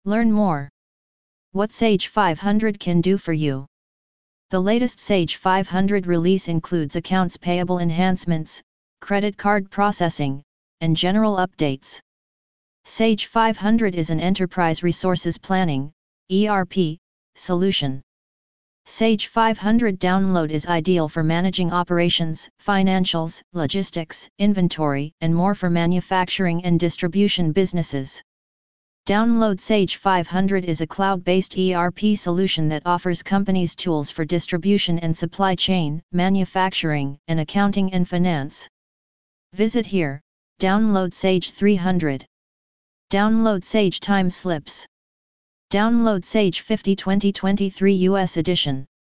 Learn more. What Sage 500 can do for you. The latest Sage 500 release includes accounts payable enhancements, credit card processing, and general updates. Sage 500 is an enterprise resources planning (ERP) solution. Sage 500 download is ideal for managing operations, financials, logistics, inventory, and more for manufacturing and distribution businesses. Download Sage 500 is a cloud-based ERP solution that offers companies tools for distribution and supply chain, manufacturing, and accounting and finance. Visit here, download Sage 300. Download Sage Time Slips. Download Sage 50 2023 US edition.